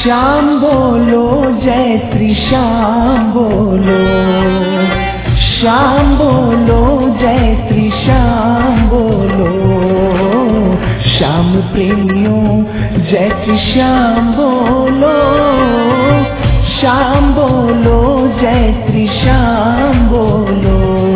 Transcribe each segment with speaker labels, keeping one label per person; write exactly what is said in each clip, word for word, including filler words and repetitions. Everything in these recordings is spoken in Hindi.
Speaker 1: श्याम बोलो जय श्री श्याम बोलो, श्याम बोलो जय श्री श्याम बोलो, श्याम प्रेमियों जय श्री श्याम बोलो, श्याम बोलो जय श्री श्याम बोलो,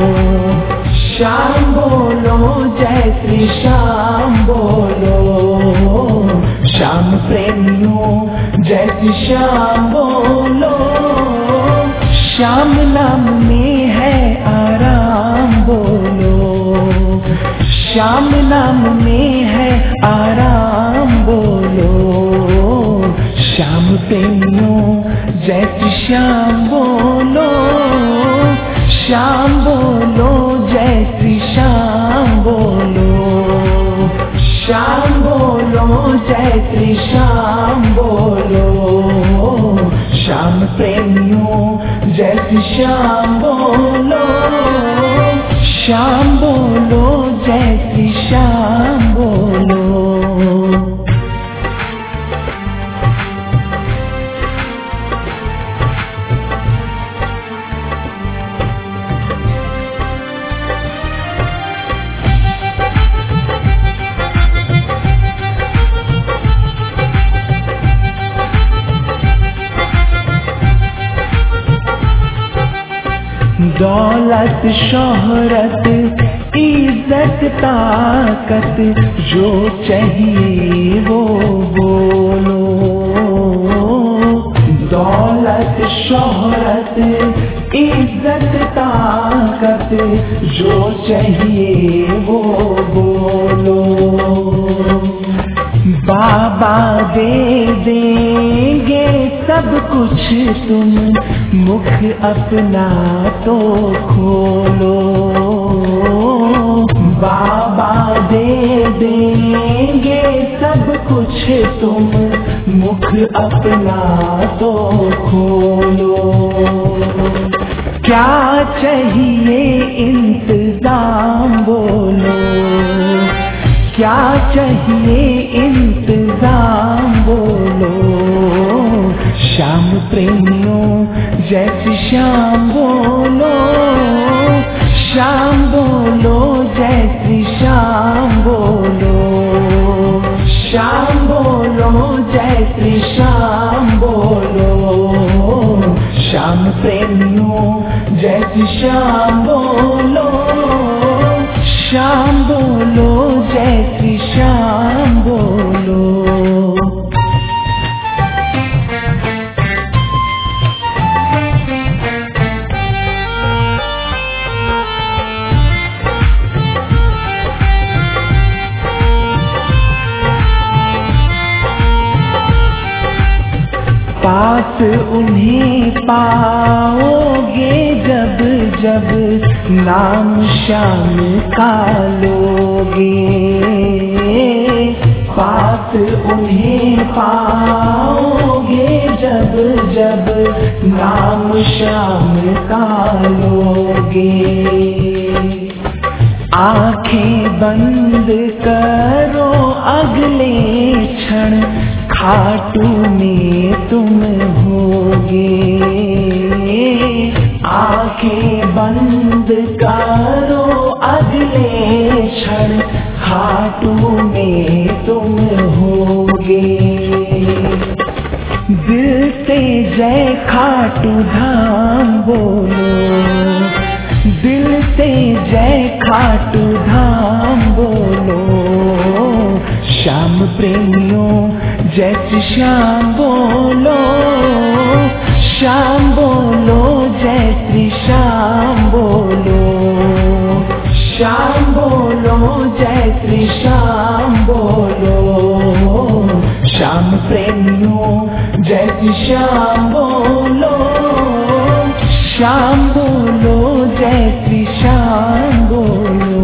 Speaker 1: श्याम बोलो जय श्री श्याम बोलो, श्याम प्रेमियों जय श्री श्याम बोलो। श्याम नाम में है आराम बोलो, श्याम नाम में है आराम बोलो, श्याम प्रेमियों जय श्री श्याम बोलो, श्याम बोलो जय श्री श्याम बोलो, श्याम बोलो जय श्री श्याम बोलो, श्याम प्रेमियों जय श्री श्याम बोलो, श्याम बोलो जय श्री श्याम बोलो। दौलत शोहरत इज्जत ताकत जो चाहिए वो बोलो, दौलत शोहरत इज्जत ताकत जो चाहिए वो बोलो, बाबा दे देंगे सब कुछ तुम मुख अपना तो खोलो, बाबा दे देंगे सब कुछ तुम मुख अपना तो खोलो, क्या चाहिए इंतजाम बोलो, क्या चाहिए इंतजाम बोलो, श्याम प्रेमियों जय श्री श्याम बोलो, श्याम बोलो जय श्री श्याम बोलो, श्याम बोलो जय श्री श्याम बोलो, श्याम प्रेमियों जय श्री श्याम बोलो, श्याम बोलो जय श्री श्याम बोलो। पास उन्हें पाओगे जब जब नाम श्याम का लोगे, पास उन्हें पाओगे जब जब नाम श्याम का लोगे, आंखें बंद करो अगले क्षण खाटू में तुम होगे, आंखें बंद करो अगले क्षण खाटू में तुम होगे, दिल से जय खाटू धाम बोलो, दिल से जय खाटू धाम बोलो, श्याम प्रेमियों जय श्री श्याम बोलो, श्याम बोलो जय श्री श्याम बोलो, श्याम बोलो जय श्री श्याम बोलो, श्याम प्रेमियों जय श्री श्याम बोलो, श्याम बोलो जय श्री श्याम बोलो।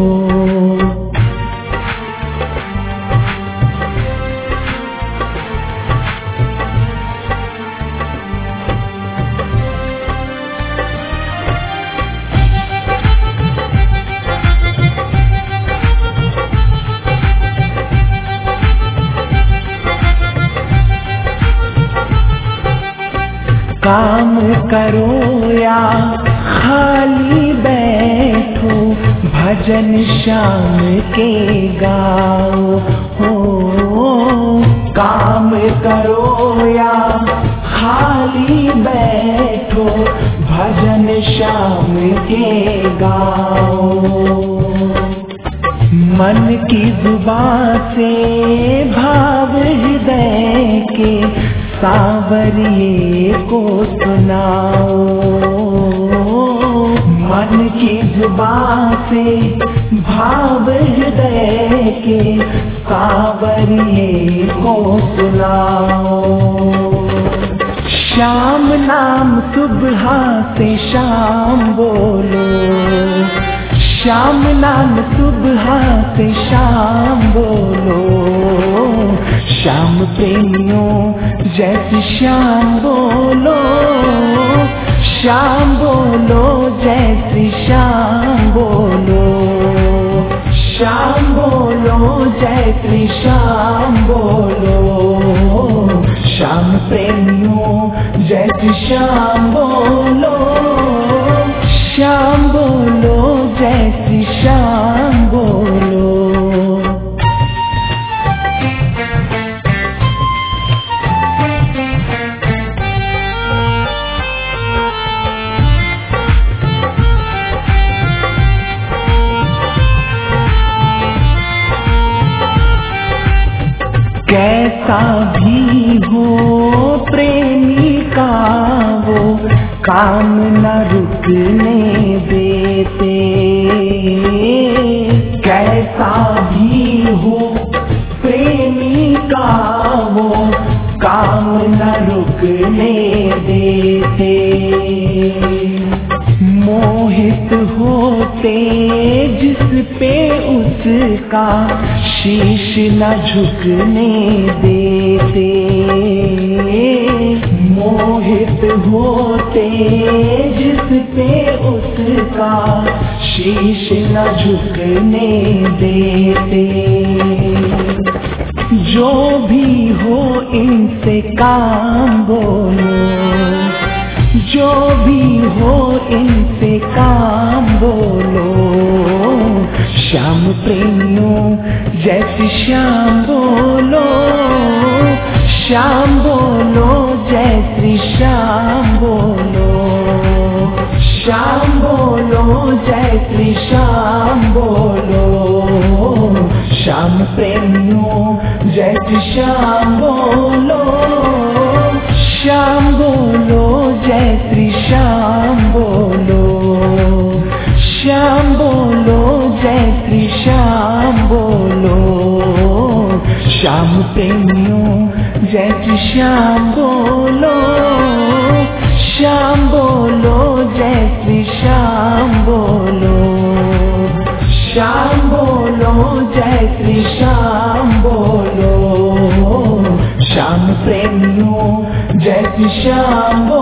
Speaker 1: काम करो या खाली बैठो, भजन श्याम के गाओ हो। काम करो या खाली बैठो, भजन श्याम के गाओ। मन की जुबान से भाव हृदय के सांवरिये को सुनाओ। मन की जुबान से भाव हृदय के सांवरिये को सुनाओ। श्याम नाम सुबह से शाम बोलो, श्याम नाम सुबह से शाम बोलो। श्याम प्रेमियों जैसे श्याम बोलो, श्याम बोलो जैसे श्याम बोलो। श्याम बोलो जैसे श्याम बोलो, श्याम प्रेमियों जैसे श्याम बोलो। श्याम बोलो जैसे श्याम बोलो। कैसा भी हो प्रेमी का वो काम न रुकने देते। कैसा भी हो प्रेमी का वो काम न रुकने देते। मोहित होते जिस पे उसका शीश न झुकने देते। मोहित होते जिस पे उसका शीश न झुकने देते। जो भी हो इनसे काम बोलो, जो भी हो इनसे काम बोलो। श्याम प्रेमियों जैसे श्याम बोलो, श्याम बोलो जैसे श्याम बोलो। श्याम बोलो जैसे श्याम बोलो। श्याम प्रेमियों जैसे श्याम बोलो, श्याम बोलो जैसे श्याम बोलो। श्याम बोलो जैसे श्याम बोलो। श्याम प्रेमियों जैसे श्याम बोलो, श्याम बोलो जैसे श्याम बोलो। श्याम बोलो जैसे श्याम बोलो। श्याम प्रेमियों जैसे श्याम बोलो।